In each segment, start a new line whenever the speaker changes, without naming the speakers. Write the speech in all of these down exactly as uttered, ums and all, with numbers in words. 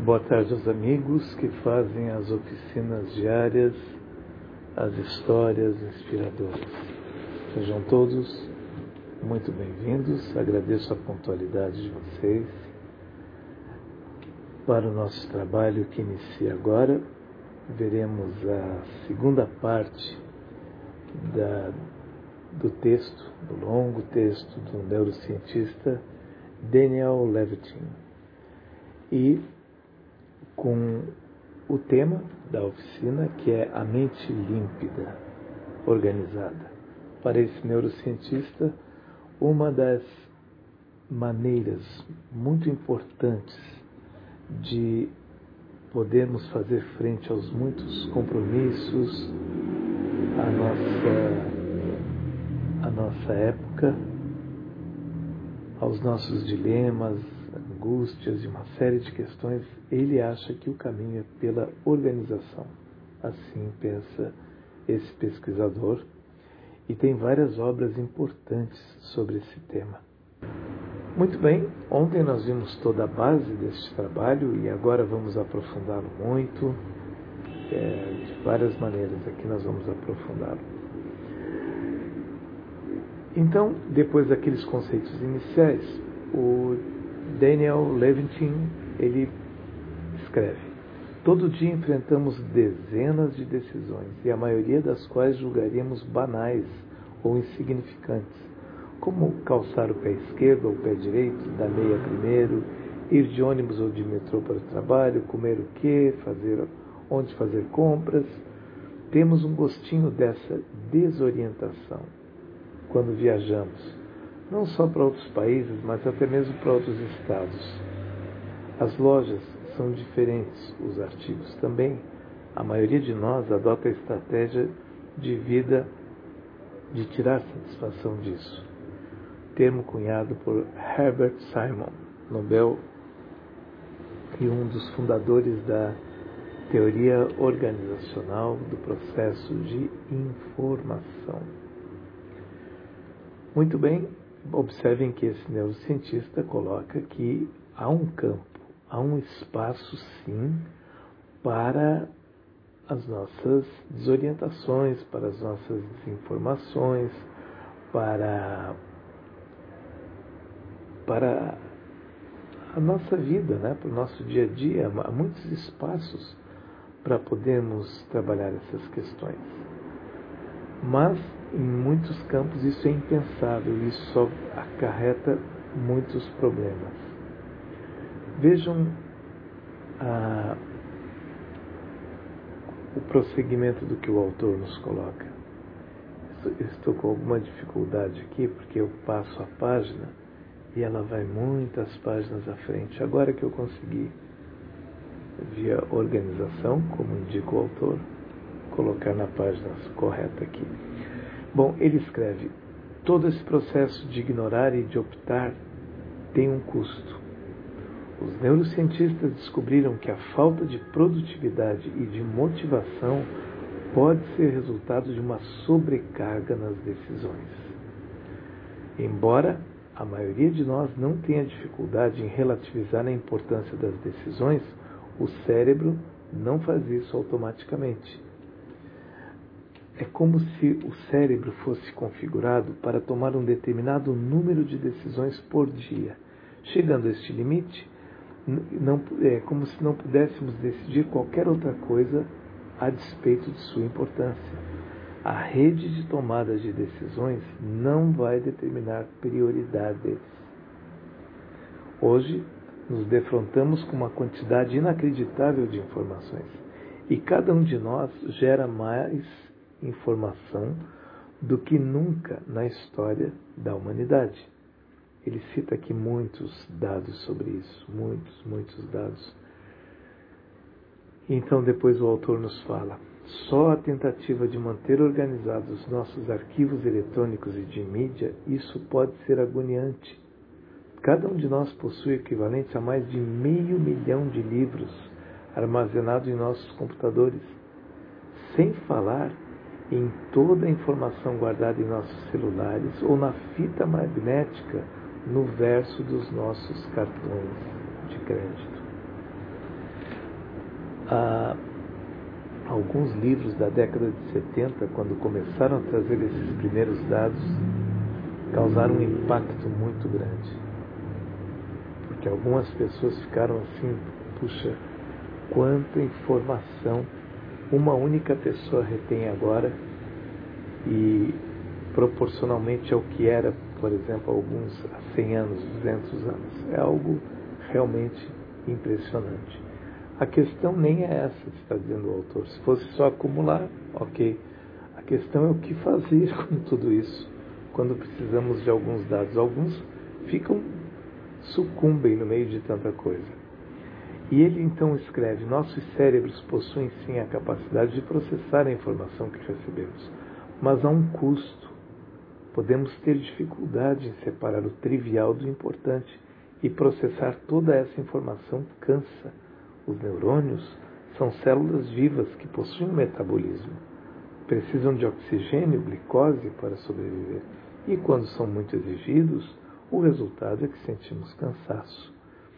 Boa tarde aos amigos que fazem as oficinas diárias, as histórias inspiradoras. Sejam todos muito bem-vindos, agradeço a pontualidade de vocês para o nosso trabalho que inicia agora. Veremos a segunda parte da, do texto, do longo texto do neurocientista Daniel Levitin, e com o tema da oficina, que é a mente límpida, organizada. Para esse neurocientista, uma das maneiras muito importantes de podermos fazer frente aos muitos compromissos, à nossa, à nossa época, aos nossos dilemas, angústias e uma série de questões, ele acha que o caminho é pela organização. Assim pensa esse pesquisador, e tem várias obras importantes sobre esse tema. Muito bem, ontem nós vimos toda a base deste trabalho e agora vamos aprofundá-lo muito, é, de várias maneiras aqui nós vamos aprofundá-lo. Então, depois daqueles conceitos iniciais, o Daniel Levitin, ele escreve: todo dia enfrentamos dezenas de decisões, e a maioria das quais julgaríamos banais ou insignificantes, como calçar o pé esquerdo ou o pé direito, dar meia primeiro, ir de ônibus ou de metrô para o trabalho, comer o quê, fazer, onde fazer compras. Temos um gostinho dessa desorientação quando viajamos, não só para outros países, mas até mesmo para outros estados. As lojas são diferentes, os artigos também. A maioria de nós adota a estratégia de vida de tirar satisfação disso. Termo cunhado por Herbert Simon, Nobel, e um dos fundadores da teoria organizacional do processo de informação. Muito bem, observem que esse neurocientista coloca que há um campo, há um espaço, sim, para as nossas desorientações, para as nossas desinformações, para, para a nossa vida, né? Para o nosso dia a dia. Há muitos espaços para podermos trabalhar essas questões. Mas, em muitos campos, isso é impensável, isso só acarreta muitos problemas. Vejam a, o prosseguimento do que o autor nos coloca. Eu estou com alguma dificuldade aqui, porque eu passo a página e ela vai muitas páginas à frente. Agora que eu consegui, via organização, como indica o autor, colocar na página correta aqui. Bom, ele escreve: todo esse processo de ignorar e de optar tem um custo. Os neurocientistas descobriram que a falta de produtividade e de motivação pode ser resultado de uma sobrecarga nas decisões. Embora a maioria de nós não tenha dificuldade em relativizar a importância das decisões, o cérebro não faz isso automaticamente. É como se o cérebro fosse configurado para tomar um determinado número de decisões por dia. Chegando a este limite, não, é como se não pudéssemos decidir qualquer outra coisa a despeito de sua importância. A rede de tomadas de decisões não vai determinar prioridades. Hoje, nos defrontamos com uma quantidade inacreditável de informações, e cada um de nós gera mais informação do que nunca na história da humanidade. Ele cita aqui muitos dados sobre isso, muitos, muitos dados. Então depois o autor nos fala: só a tentativa de manter organizados os nossos arquivos eletrônicos e de mídia, isso pode ser agoniante. Cada um de nós possui equivalente a mais de meio milhão de livros armazenados em nossos computadores, sem falar em toda a informação guardada em nossos celulares ou na fita magnética no verso dos nossos cartões de crédito. Há alguns livros da década de setenta, quando começaram a trazer esses primeiros dados, causaram um impacto muito grande. Porque algumas pessoas ficaram assim, puxa, quanta informação uma única pessoa retém agora e proporcionalmente ao que era, por exemplo, alguns há cem anos, duzentos anos. É algo realmente impressionante. A questão nem é essa, está dizendo o autor. Se fosse só acumular, ok. A questão é o que fazer com tudo isso quando precisamos de alguns dados. Alguns ficam, sucumbem no meio de tanta coisa. E ele então escreve: nossos cérebros possuem sim a capacidade de processar a informação que recebemos, mas há um custo. Podemos ter dificuldade em separar o trivial do importante e processar toda essa informação cansa. Os neurônios são células vivas que possuem um metabolismo. Precisam de oxigênio, glicose para sobreviver. E quando são muito exigidos, o resultado é que sentimos cansaço.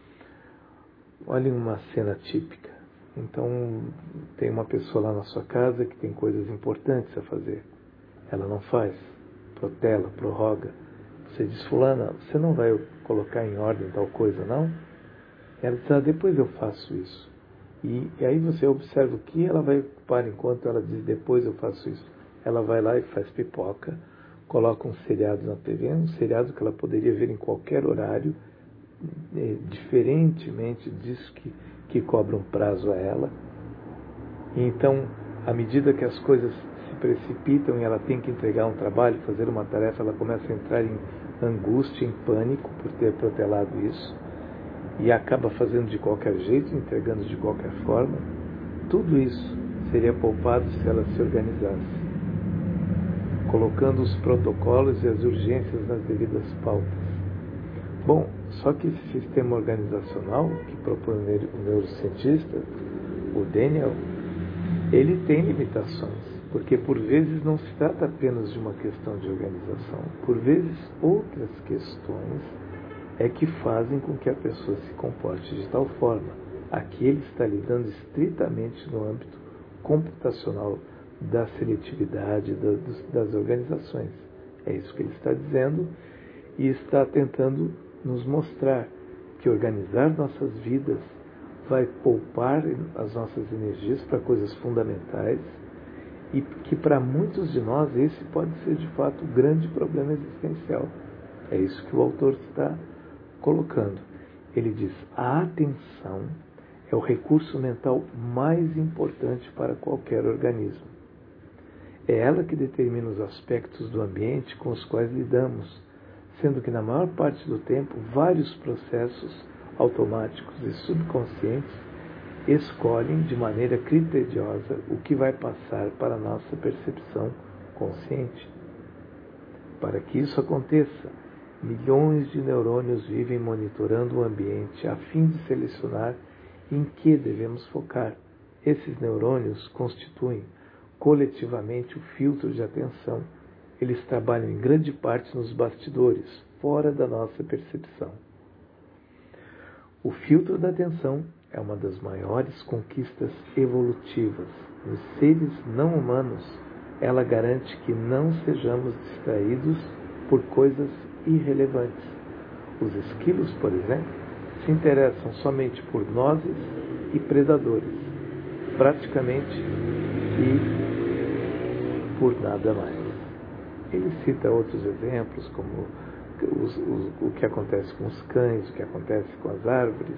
Olhem uma cena típica. Então, tem uma pessoa lá na sua casa que tem coisas importantes a fazer. Ela não faz. Protela, prorroga. Você diz: fulana, você não vai colocar em ordem tal coisa, não? Ela diz: ah, depois eu faço isso. E, e aí você observa o que ela vai ocupar enquanto ela diz: depois eu faço isso. Ela vai lá e faz pipoca, coloca um seriado na T V, um seriado que ela poderia ver em qualquer horário, eh, diferentemente disso que, que cobra um prazo a ela. E então, à medida que as coisas se precipitam e ela tem que entregar um trabalho, fazer uma tarefa, ela começa a entrar em angústia, em pânico por ter protelado isso. E acaba fazendo de qualquer jeito, entregando de qualquer forma. Tudo isso seria poupado se ela se organizasse, colocando os protocolos e as urgências nas devidas pautas. Bom, só que esse sistema organizacional que propõe o neurocientista, o Daniel, ele tem limitações, porque por vezes não se trata apenas de uma questão de organização, por vezes outras questões é que fazem com que a pessoa se comporte de tal forma. Aqui ele está lidando estritamente no âmbito computacional da seletividade das organizações. É isso que ele está dizendo e está tentando nos mostrar que organizar nossas vidas vai poupar as nossas energias para coisas fundamentais e que para muitos de nós esse pode ser de fato o grande problema existencial. É isso que o autor está colocando. Ele diz: a atenção é o recurso mental mais importante para qualquer organismo. É ela que determina os aspectos do ambiente com os quais lidamos, sendo que na maior parte do tempo vários processos automáticos e subconscientes escolhem de maneira criteriosa o que vai passar para a nossa percepção consciente. Para que isso aconteça, milhões de neurônios vivem monitorando o ambiente a fim de selecionar em que devemos focar. Esses neurônios constituem coletivamente o filtro de atenção. Eles trabalham em grande parte nos bastidores, fora da nossa percepção. O filtro da atenção é uma das maiores conquistas evolutivas. Nos seres não humanos, ela garante que não sejamos distraídos por coisas irrelevantes. Os esquilos, por exemplo, se interessam somente por nozes e predadores, praticamente, e por nada mais. Ele cita outros exemplos, como os, os, o que acontece com os cães, o que acontece com as árvores.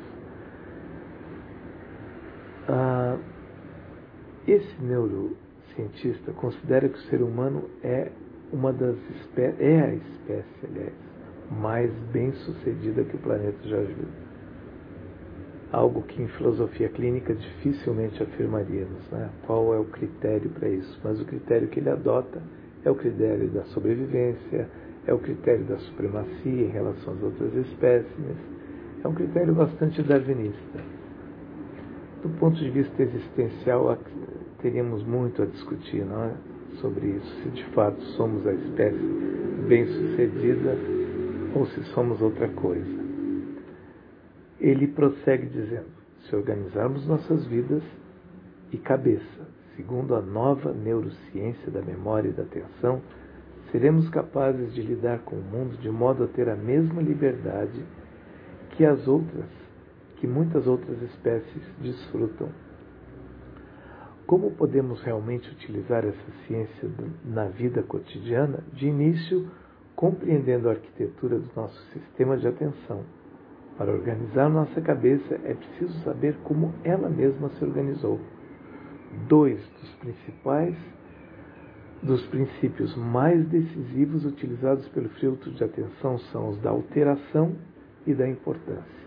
Ah, esse neurocientista considera que o ser humano é uma das espé- é a espécie, aliás, mais bem sucedida que o planeta já viu. Algo que em filosofia clínica dificilmente afirmaríamos, né? Qual é o critério para isso? Mas o critério que ele adota é o critério da sobrevivência, é o critério da supremacia em relação às outras espécies. É um critério bastante darwinista. Do ponto de vista existencial, teríamos muito a discutir, não é? Sobre isso, se de fato somos a espécie bem-sucedida ou se somos outra coisa. Ele prossegue dizendo: se organizarmos nossas vidas, e cabeça, segundo a nova neurociência da memória e da atenção, seremos capazes de lidar com o mundo de modo a ter a mesma liberdade que as outras, que muitas outras espécies desfrutam. Como podemos realmente utilizar essa ciência na vida cotidiana? De início, compreendendo a arquitetura do nosso sistema de atenção. Para organizar nossa cabeça, é preciso saber como ela mesma se organizou. Dois dos principais, dos princípios mais decisivos utilizados pelo filtro de atenção são os da alteração e da importância.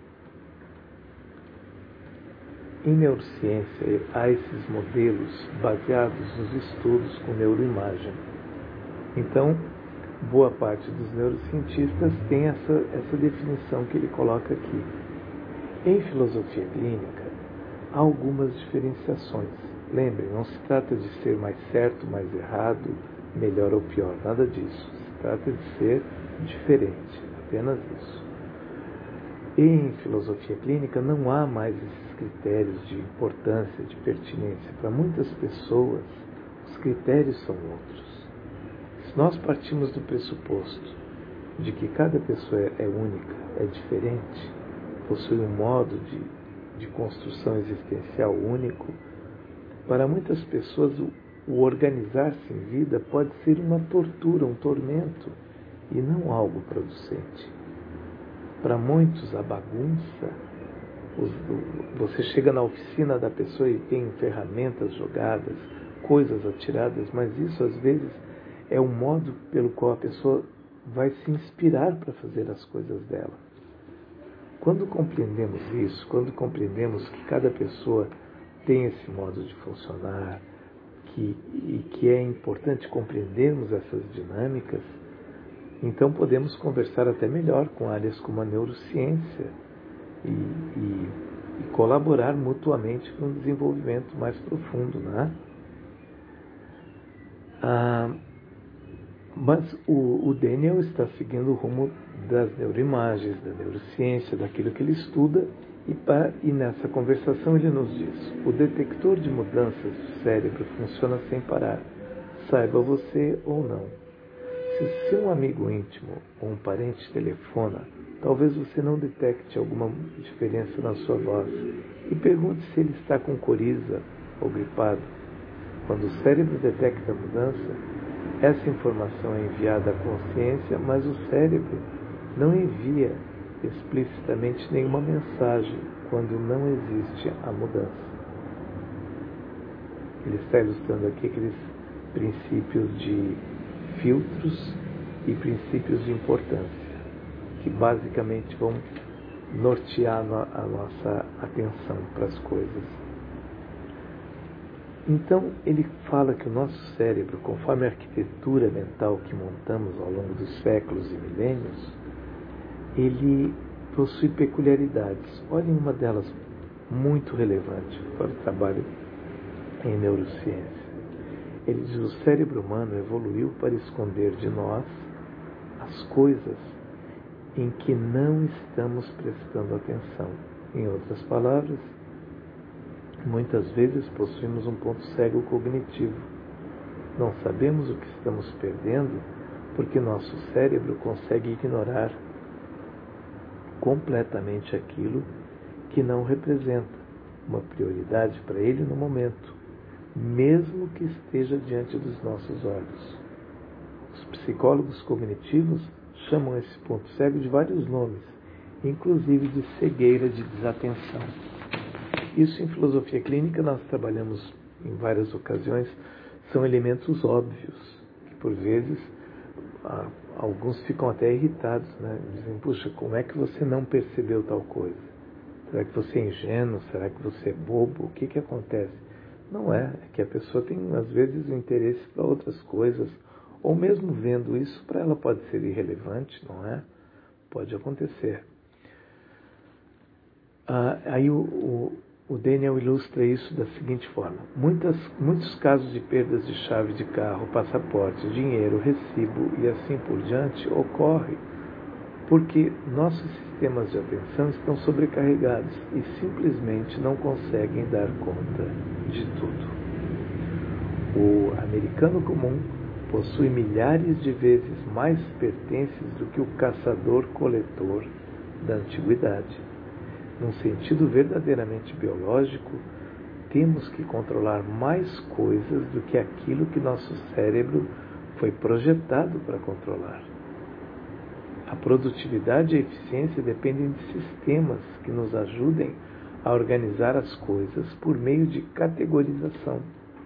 Em neurociência, há esses modelos baseados nos estudos com neuroimagem. Então, boa parte dos neurocientistas tem essa, essa definição que ele coloca aqui. Em filosofia clínica, há algumas diferenciações. Lembrem, não se trata de ser mais certo, mais errado, melhor ou pior, nada disso. Se trata de ser diferente, apenas isso. Em filosofia clínica não há mais esses critérios de importância, de pertinência. Para muitas pessoas, os critérios são outros. Se nós partimos do pressuposto de que cada pessoa é única, é diferente, possui um modo de, de construção existencial único, para muitas pessoas o, o organizar-se em vida pode ser uma tortura, um tormento, e não algo producente. Para muitos, a bagunça, os, você chega na oficina da pessoa e tem ferramentas jogadas, coisas atiradas, mas isso às vezes é o modo pelo qual a pessoa vai se inspirar para fazer as coisas dela. Quando compreendemos isso, quando compreendemos que cada pessoa tem esse modo de funcionar, que, e que é importante compreendermos essas dinâmicas, então podemos conversar até melhor com áreas como a neurociência e, e, e colaborar mutuamente para um desenvolvimento mais profundo, né? Ah, mas o, o Daniel está seguindo o rumo das neuroimagens, da neurociência, daquilo que ele estuda, e, pra, e nessa conversação ele nos diz: o detector de mudanças do cérebro funciona sem parar, saiba você ou não. Se seu amigo íntimo ou um parente telefona, talvez você não detecte alguma diferença na sua voz e pergunte se ele está com coriza ou gripado. Quando o cérebro detecta a mudança, essa informação é enviada à consciência, mas o cérebro não envia explicitamente nenhuma mensagem quando não existe a mudança. Ele está ilustrando aqui aqueles princípios de filtros e princípios de importância, que basicamente vão nortear a nossa atenção para as coisas. Então, ele fala que o nosso cérebro, conforme a arquitetura mental que montamos ao longo dos séculos e milênios, ele possui peculiaridades. Olhem uma delas muito relevante para o trabalho em neurociência. Ele diz: o cérebro humano evoluiu para esconder de nós as coisas em que não estamos prestando atenção. Em outras palavras, muitas vezes possuímos um ponto cego cognitivo. Não sabemos o que estamos perdendo porque nosso cérebro consegue ignorar completamente aquilo que não representa uma prioridade para ele no momento, mesmo que esteja diante dos nossos olhos. Os psicólogos cognitivos chamam esse ponto cego de vários nomes, inclusive de cegueira de desatenção. Isso em filosofia clínica nós trabalhamos em várias ocasiões, são elementos óbvios, que por vezes ah, alguns ficam até irritados, né? Dizem: puxa, como é que você não percebeu tal coisa? Será que você é ingênuo? Será que você é bobo? O que que acontece? Não é, é que a pessoa tem às vezes um interesse para outras coisas, ou mesmo vendo isso, para ela pode ser irrelevante, não é? Pode acontecer. Ah, aí o, o, o Daniel ilustra isso da seguinte forma: Muitas, muitos casos de perdas de chave de carro, passaporte, dinheiro, recibo e assim por diante ocorrem porque nossos sistemas de atenção estão sobrecarregados e simplesmente não conseguem dar conta de tudo. O americano comum possui milhares de vezes mais pertences do que o caçador-coletor da antiguidade. Num sentido verdadeiramente biológico, temos que controlar mais coisas do que aquilo que nosso cérebro foi projetado para controlar. A produtividade e a eficiência dependem de sistemas que nos ajudem a organizar as coisas por meio de categorização.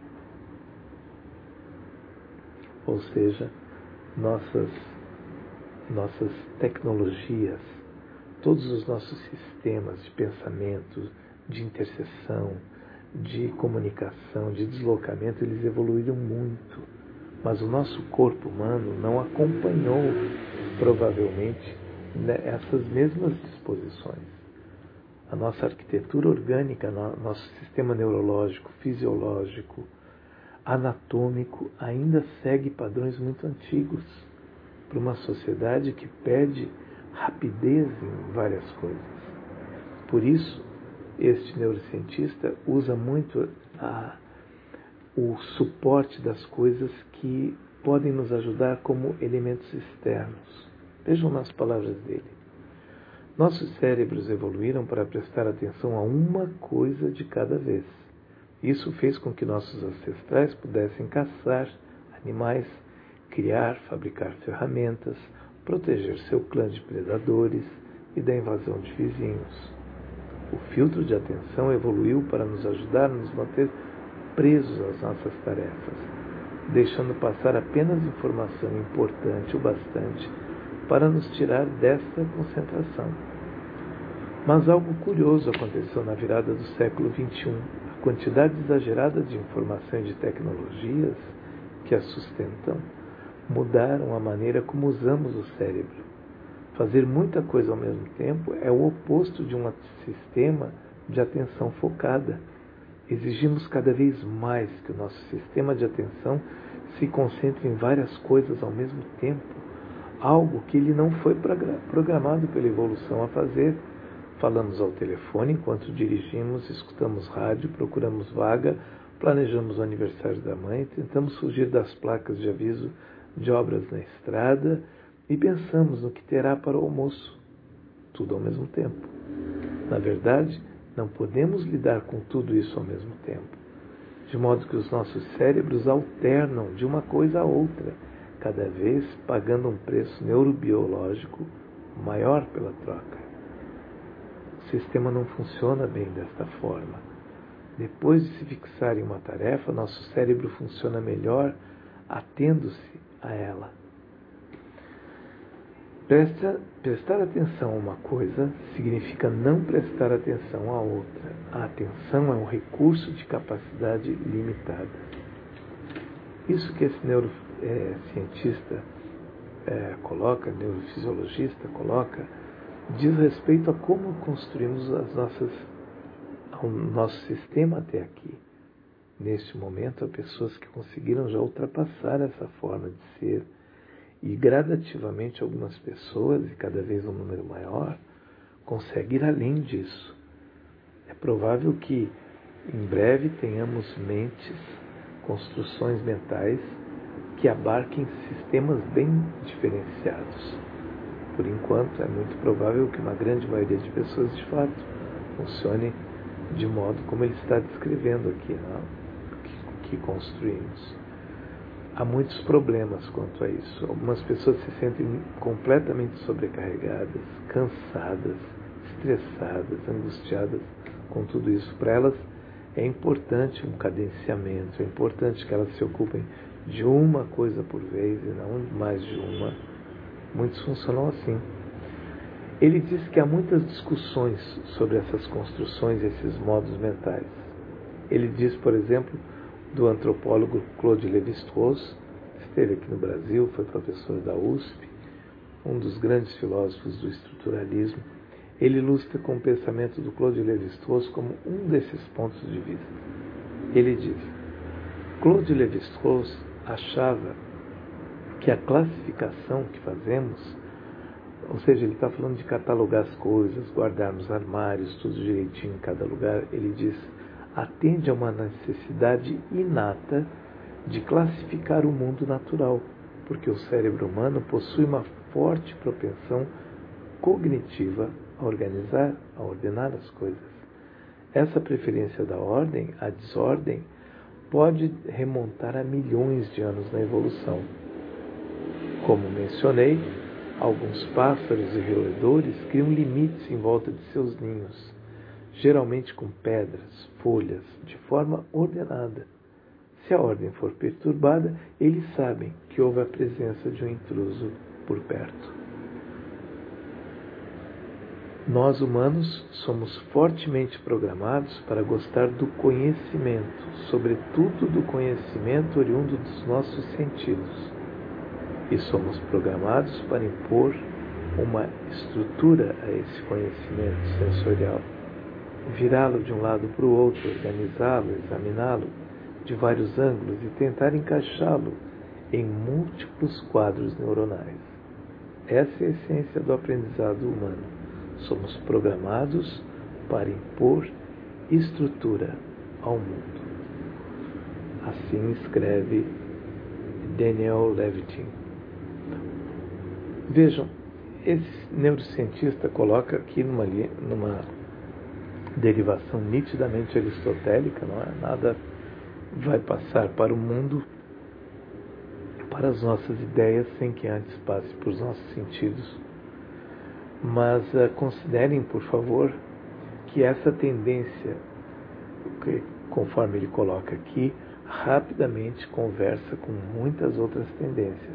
Ou seja, nossas, nossas tecnologias, todos os nossos sistemas de pensamento, de interseção, de comunicação, de deslocamento, eles evoluíram muito. Mas o nosso corpo humano não acompanhou, provavelmente, essas mesmas disposições. A nossa arquitetura orgânica, nosso sistema neurológico, fisiológico, anatômico, ainda segue padrões muito antigos para uma sociedade que pede rapidez em várias coisas. Por isso, este neurocientista usa muito a, o suporte das coisas que podem nos ajudar como elementos externos. Vejam nas palavras dele. Nossos cérebros evoluíram para prestar atenção a uma coisa de cada vez. Isso fez com que nossos ancestrais pudessem caçar animais, criar, fabricar ferramentas, proteger seu clã de predadores e da invasão de vizinhos. O filtro de atenção evoluiu para nos ajudar a nos manter presos às nossas tarefas, deixando passar apenas informação importante o bastante para nos tirar desta concentração. Mas algo curioso aconteceu na virada do século vinte e um. A quantidade exagerada de informação e de tecnologias que a sustentam mudaram a maneira como usamos o cérebro. Fazer muita coisa ao mesmo tempo é o oposto de um sistema de atenção focada. Exigimos cada vez mais que o nosso sistema de atenção se concentre em várias coisas ao mesmo tempo, algo que ele não foi programado pela evolução a fazer. Falamos ao telefone enquanto dirigimos, escutamos rádio, procuramos vaga, planejamos o aniversário da mãe, tentamos fugir das placas de aviso de obras na estrada e pensamos no que terá para o almoço. Tudo ao mesmo tempo. Na verdade, não podemos lidar com tudo isso ao mesmo tempo, de modo que os nossos cérebros alternam de uma coisa a outra, cada vez pagando um preço neurobiológico maior pela troca. O sistema não funciona bem desta forma. Depois de se fixar em uma tarefa, nosso cérebro funciona melhor atendo-se a ela. Presta, prestar atenção a uma coisa significa não prestar atenção a outra. A atenção é um recurso de capacidade limitada. Isso que esse neurocientista é, coloca, neurofisiologista coloca, diz respeito a como construímos as nossas, o nosso sistema até aqui. Neste momento, há pessoas que conseguiram já ultrapassar essa forma de ser e gradativamente algumas pessoas, e cada vez um número maior, conseguem ir além disso. É provável que em breve tenhamos mentes, construções mentais que abarquem sistemas bem diferenciados. Por enquanto, é muito provável que uma grande maioria de pessoas, de fato, funcione de modo como ele está descrevendo aqui, né? que, que construímos. Há muitos problemas quanto a isso. Algumas pessoas se sentem completamente sobrecarregadas, cansadas, estressadas, angustiadas com tudo isso. Para elas é importante um cadenciamento, é importante que elas se ocupem de uma coisa por vez e não mais de uma. Muitos funcionam assim. Ele diz que há muitas discussões sobre essas construções, esses modos mentais. Ele diz, por exemplo, do antropólogo Claude Lévi-Strauss, esteve aqui no Brasil, foi professor da U S P, um dos grandes filósofos do estruturalismo. Ele ilustra com o pensamento do Claude Lévi-Strauss como um desses pontos de vista. Ele diz: Claude Lévi-Strauss achava que a classificação que fazemos ou seja, ele está falando de catalogar as coisas, guardar nos armários, tudo direitinho em cada lugar. Ele diz, atende a uma necessidade inata de classificar o mundo natural, porque o cérebro humano possui uma forte propensão cognitiva a organizar, a ordenar as coisas. Essa preferência da ordem à desordem pode remontar a milhões de anos na evolução. Como mencionei, alguns pássaros e roedores criam limites em volta de seus ninhos, geralmente com pedras, folhas, de forma ordenada. Se a ordem for perturbada, eles sabem que houve a presença de um intruso por perto. Nós, humanos, somos fortemente programados para gostar do conhecimento, sobretudo do conhecimento oriundo dos nossos sentidos. E somos programados para impor uma estrutura a esse conhecimento sensorial, virá-lo de um lado para o outro, organizá-lo, examiná-lo de vários ângulos e tentar encaixá-lo em múltiplos quadros neuronais. Essa é a essência do aprendizado humano. Somos programados para impor estrutura ao mundo. Assim escreve Daniel Levitin. Vejam, esse neurocientista coloca aqui numa, numa derivação nitidamente aristotélica, não é? Nada vai passar para o mundo, para as nossas ideias, sem que antes passe por nossos sentidos. Mas uh, considerem, por favor, que essa tendência, que, conforme ele coloca aqui, rapidamente conversa com muitas outras tendências.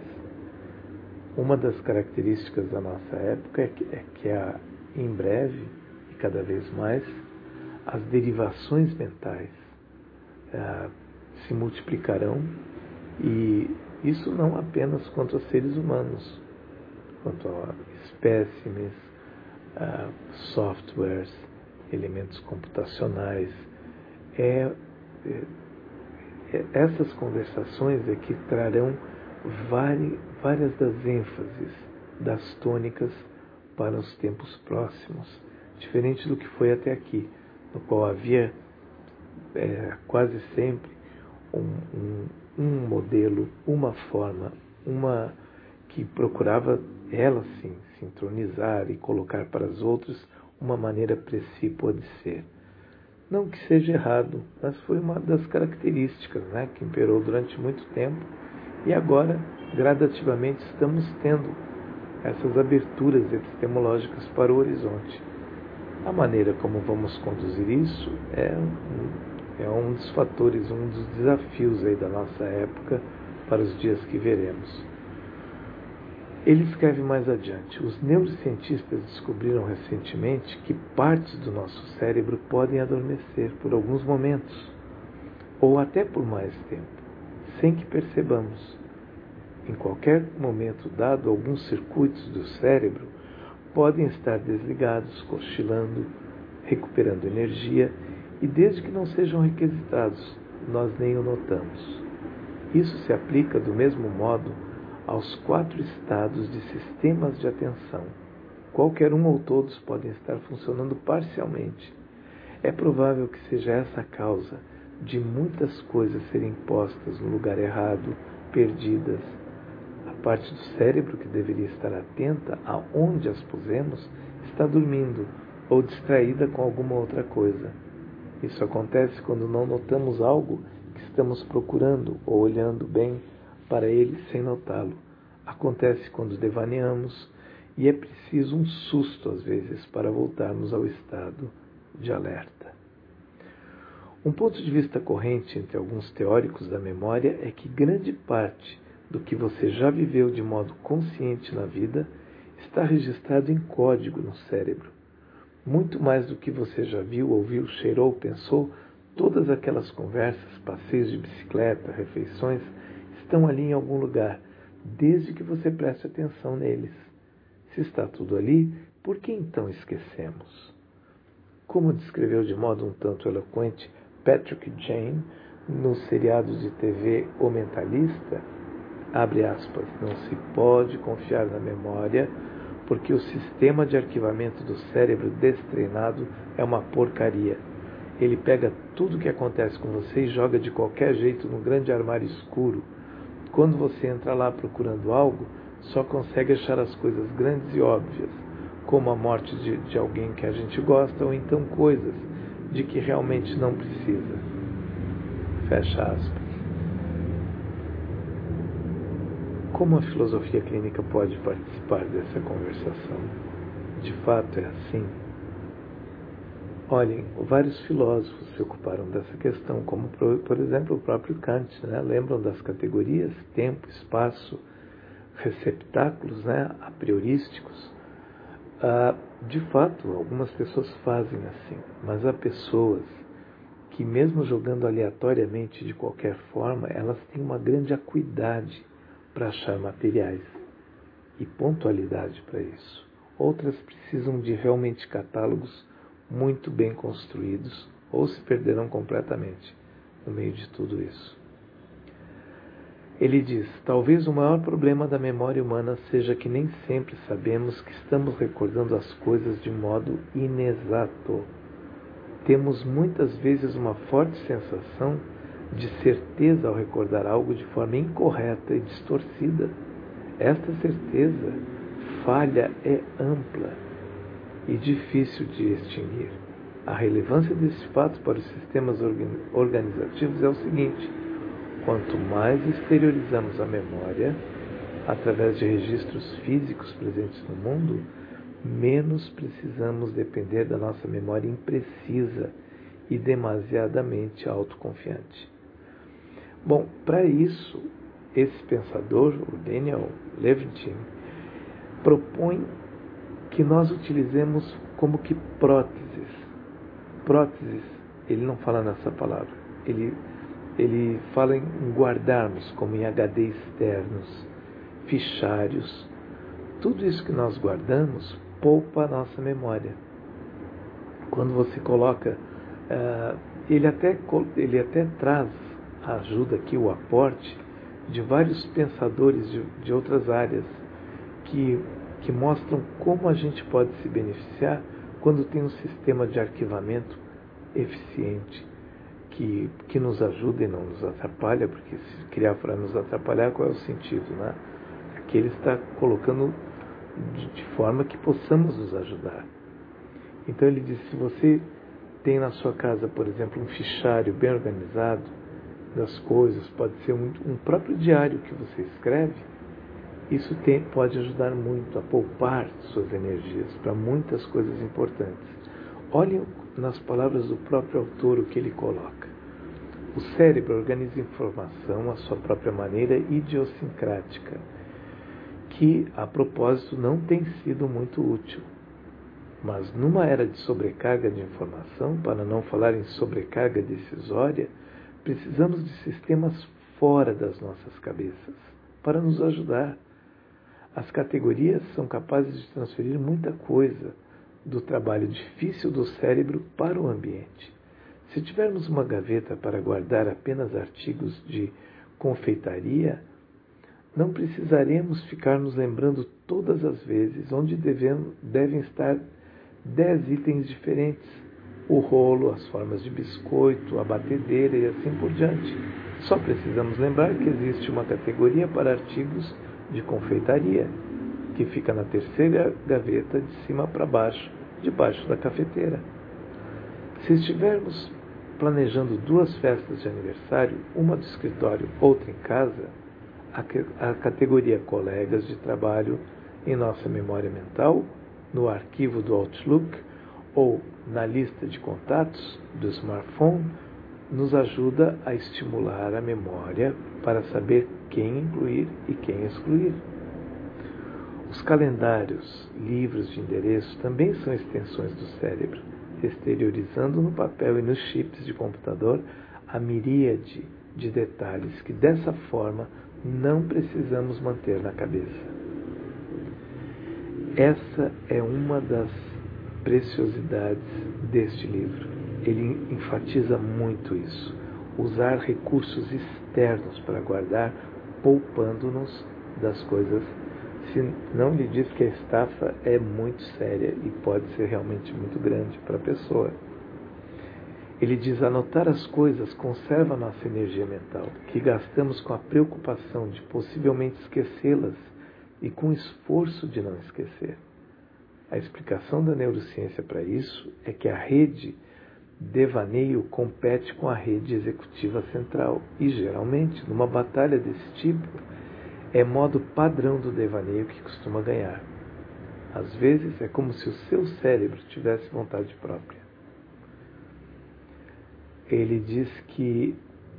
Uma das características da nossa época é que, é que há, em breve, e cada vez mais, as derivações mentais uh, se multiplicarão, e isso não apenas quanto a seres humanos, quanto a espécimes, uh, softwares, elementos computacionais. É, é, é, essas conversações é que trarão vari, várias das ênfases, das tônicas para os tempos próximos, diferente do que foi até aqui, no qual havia é, quase sempre um, um, um modelo, uma forma, uma que procurava, ela sim, sincronizar e colocar para as outras uma maneira precípua de ser. Não que seja errado, mas foi uma das características, né, que imperou durante muito tempo, e agora, gradativamente, estamos tendo essas aberturas epistemológicas para o horizonte. A maneira como vamos conduzir isso é um, é um dos fatores, um dos desafios aí da nossa época para os dias que veremos. Ele escreve mais adiante: os neurocientistas descobriram recentemente que partes do nosso cérebro podem adormecer por alguns momentos, ou até por mais tempo, sem que percebamos. Em qualquer momento dado, alguns circuitos do cérebro podem estar desligados, cochilando, recuperando energia, e desde que não sejam requisitados, nós nem o notamos. Isso se aplica do mesmo modo aos quatro estados de sistemas de atenção. Qualquer um ou todos podem estar funcionando parcialmente. É provável que seja essa a causa de muitas coisas serem postas no lugar errado, perdidas. A parte do cérebro que deveria estar atenta aonde as pusemos está dormindo ou distraída com alguma outra coisa. Isso acontece quando não notamos algo que estamos procurando ou olhando bem para ele sem notá-lo. Acontece quando devaneamos, e é preciso um susto às vezes para voltarmos ao estado de alerta. Um ponto de vista corrente entre alguns teóricos da memória é que grande parte do que você já viveu de modo consciente na vida está registrado em código no cérebro. Muito mais do que você já viu, ouviu, cheirou, pensou, todas aquelas conversas, passeios de bicicleta, refeições, estão ali em algum lugar, desde que você preste atenção neles. Se está tudo ali, por que então esquecemos? Como descreveu de modo um tanto eloquente Patrick Jane nos seriados de T V O Mentalista, abre aspas, não se pode confiar na memória, porque o sistema de arquivamento do cérebro destreinado é uma porcaria. Ele pega tudo o que acontece com você e joga de qualquer jeito no grande armário escuro. Quando você entra lá procurando algo, só consegue achar as coisas grandes e óbvias, como a morte de, de alguém que a gente gosta, ou então coisas de que realmente não precisa. Fecha aspas. Como a filosofia clínica pode participar dessa conversação? De fato é assim? Olhem, vários filósofos se ocuparam dessa questão, como, por exemplo, o próprio Kant, né? Lembram das categorias tempo, espaço, receptáculos, né? A priorísticos? Ah, de fato, algumas pessoas fazem assim, mas há pessoas que, mesmo jogando aleatoriamente de qualquer forma, elas têm uma grande acuidade para achar materiais e pontualidade para isso. Outras precisam de realmente catálogos muito bem construídos ou se perderão completamente no meio de tudo isso. Ele diz, talvez o maior problema da memória humana seja que nem sempre sabemos que estamos recordando as coisas de modo inexato. Temos muitas vezes uma forte sensação de certeza ao recordar algo de forma incorreta e distorcida. Esta certeza falha é ampla e difícil de extinguir. A relevância desse fato para os sistemas organizativos é o seguinte: quanto mais exteriorizamos a memória, através de registros físicos presentes no mundo, menos precisamos depender da nossa memória imprecisa e demasiadamente autoconfiante. Bom, para isso, esse pensador, o Daniel Levitin, propõe que nós utilizemos como que próteses. Próteses, ele não fala nessa palavra, ele, ele fala em guardarmos como em H D externos, fichários. Tudo isso que nós guardamos poupa a nossa memória. Quando você coloca, uh, ele, até, ele até traz a ajuda aqui, o aporte de vários pensadores de, de outras áreas que que mostram como a gente pode se beneficiar quando tem um sistema de arquivamento eficiente, que, que nos ajuda e não nos atrapalha, porque se criar para nos atrapalhar, qual é o sentido, né? Aqui ele está colocando de, de forma que possamos nos ajudar. Então ele diz, se você tem na sua casa, por exemplo, um fichário bem organizado das coisas, pode ser um, um próprio diário que você escreve, isso tem, pode ajudar muito a poupar suas energias para muitas coisas importantes. Olhem nas palavras do próprio autor o que ele coloca. O cérebro organiza informação à sua própria maneira idiosincrática, que, a propósito, não tem sido muito útil. Mas numa era de sobrecarga de informação, para não falar em sobrecarga decisória, precisamos de sistemas fora das nossas cabeças para nos ajudar. As categorias são capazes de transferir muita coisa do trabalho difícil do cérebro para o ambiente. Se tivermos uma gaveta para guardar apenas artigos de confeitaria, não precisaremos ficar nos lembrando todas as vezes onde devem, devem estar dez itens diferentes. O rolo, as formas de biscoito, a batedeira e assim por diante. Só precisamos lembrar que existe uma categoria para artigos de confeitaria, que fica na terceira gaveta de cima para baixo, debaixo da cafeteira. Se estivermos planejando duas festas de aniversário, uma do escritório, outra em casa, a, a categoria colegas de trabalho em nossa memória mental, no arquivo do Outlook ou na lista de contatos do smartphone, nos ajuda a estimular a memória para saber quem incluir e quem excluir. Os calendários, livros de endereço também são extensões do cérebro, exteriorizando no papel e nos chips de computador a miríade de detalhes que dessa forma não precisamos manter na cabeça. Essa é uma das preciosidades deste livro. Ele enfatiza muito isso. Usar recursos externos para guardar, poupando-nos das coisas se não lhe diz que a estafa é muito séria e pode ser realmente muito grande para a pessoa. Ele diz: anotar as coisas conserva a nossa energia mental, que gastamos com a preocupação de possivelmente esquecê-las e com o esforço de não esquecer. A explicação da neurociência para isso é que a rede devaneio compete com a rede executiva central e, geralmente, numa batalha desse tipo, é modo padrão do devaneio que costuma ganhar. Às vezes, é como se o seu cérebro tivesse vontade própria. Ele diz que,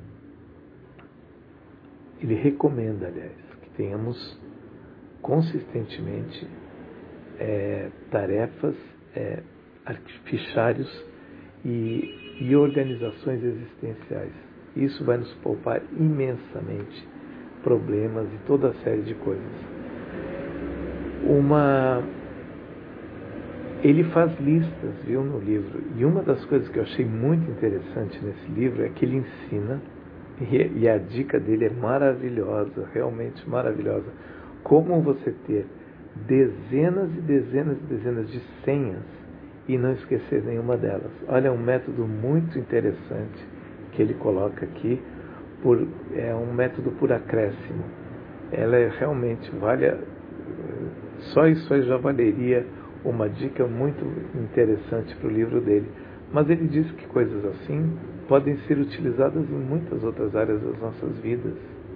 ele recomenda, aliás, que tenhamos consistentemente é, tarefas, é, fichários e, e organizações existenciais. Isso vai nos poupar imensamente problemas e toda a série de coisas. Uma... Ele faz listas, viu, no livro, e uma das coisas que eu achei muito interessante nesse livro é que ele ensina, e, e a dica dele é maravilhosa, realmente maravilhosa, como você ter dezenas e dezenas e dezenas de senhas e não esquecer nenhuma delas. Olha, é um método muito interessante que ele coloca aqui, por, é um método por acréscimo. Ela é realmente, vale, só isso aí já valeria uma dica muito interessante para o livro dele. Mas ele diz que coisas assim podem ser utilizadas em muitas outras áreas das nossas vidas.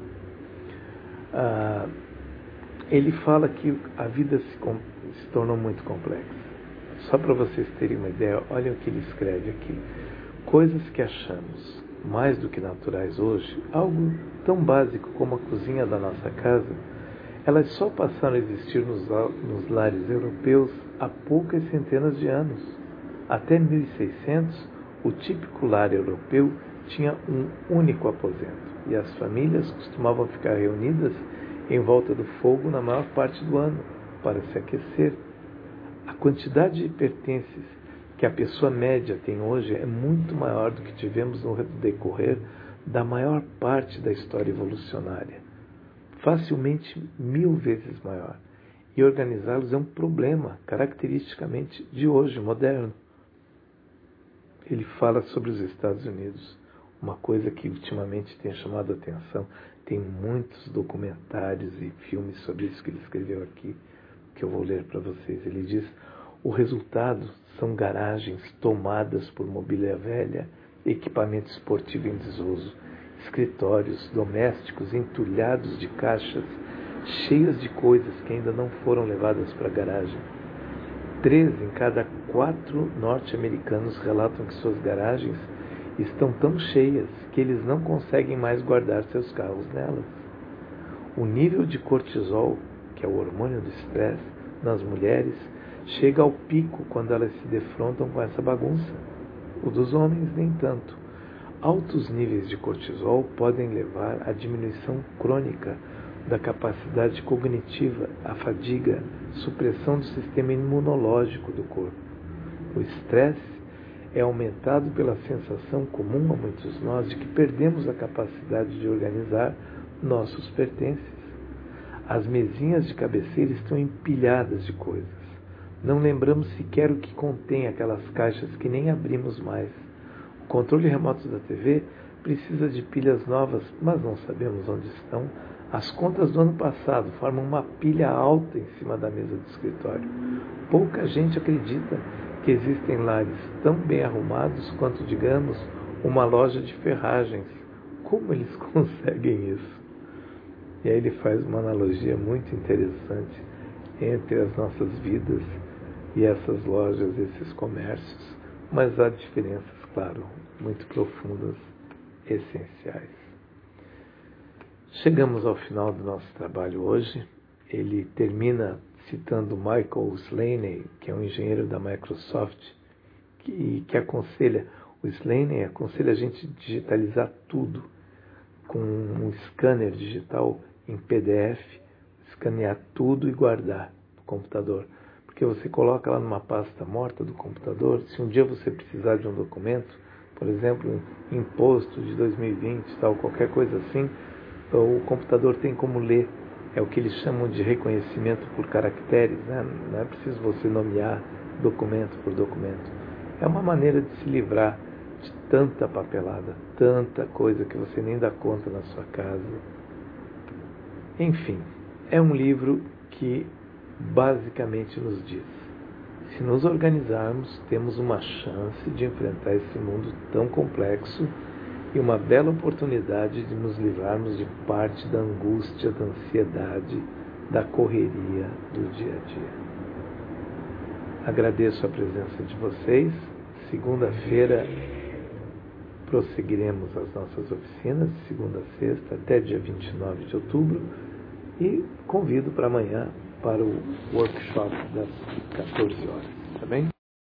Ah, ele fala que a vida se, se tornou muito complexa. Só para vocês terem uma ideia, olhem o que ele escreve aqui. Coisas que achamos mais do que naturais hoje, algo tão básico como a cozinha da nossa casa, elas só passaram a existir nos, nos lares europeus há poucas centenas de anos. Até mil e seiscentos, o típico lar europeu tinha um único aposento, e as famílias costumavam ficar reunidas em volta do fogo na maior parte do ano, para se aquecer. A quantidade de pertences que a pessoa média tem hoje é muito maior do que tivemos no decorrer da maior parte da história evolucionária. Facilmente mil vezes maior. E organizá-los é um problema, caracteristicamente de hoje, moderno. Ele fala sobre os Estados Unidos, uma coisa que ultimamente tem chamado a atenção. Tem muitos documentários e filmes sobre isso que ele escreveu aqui, que eu vou ler para vocês. Ele diz: o resultado são garagens tomadas por mobília velha, equipamento esportivo em desuso, escritórios domésticos entulhados de caixas cheias de coisas que ainda não foram levadas para a garagem. Três em cada quatro norte-americanos relatam que suas garagens estão tão cheias que eles não conseguem mais guardar seus carros nelas. O nível de cortisol, que é o hormônio do estresse, nas mulheres, chega ao pico quando elas se defrontam com essa bagunça. O dos homens, nem tanto. Altos níveis de cortisol podem levar à diminuição crônica da capacidade cognitiva, à fadiga, supressão do sistema imunológico do corpo. O estresse é aumentado pela sensação comum a muitos nós de que perdemos a capacidade de organizar nossos pertences. As mesinhas de cabeceira estão empilhadas de coisas. Não lembramos sequer o que contém aquelas caixas que nem abrimos mais. O controle remoto da T V precisa de pilhas novas, mas não sabemos onde estão. As contas do ano passado formam uma pilha alta em cima da mesa do escritório. Pouca gente acredita que existem lares tão bem arrumados quanto, digamos, uma loja de ferragens. Como eles conseguem isso? E aí ele faz uma analogia muito interessante entre as nossas vidas e essas lojas, esses comércios. Mas há diferenças, claro, muito profundas, essenciais. Chegamos ao final do nosso trabalho hoje. Ele termina citando Michael Slaney, que é um engenheiro da Microsoft, que, que aconselha, o Slaney aconselha a gente digitalizar tudo com um scanner digital em P D F, escanear tudo e guardar no computador. Porque você coloca lá numa pasta morta do computador, se um dia você precisar de um documento, por exemplo, imposto de dois mil e vinte, tal, qualquer coisa assim, o computador tem como ler É o que eles chamam de reconhecimento por caracteres, né? Não é preciso você nomear documento por documento. É uma maneira de se livrar de tanta papelada, tanta coisa que você nem dá conta na sua casa. Enfim, é um livro que basicamente nos diz: se nos organizarmos, temos uma chance de enfrentar esse mundo tão complexo e uma bela oportunidade de nos livrarmos de parte da angústia, da ansiedade, da correria do dia a dia. Agradeço a presença de vocês. Segunda-feira prosseguiremos as nossas oficinas, de segunda a sexta, até dia vinte e nove de outubro, e convido para amanhã para o workshop das quatorze horas, tá bem?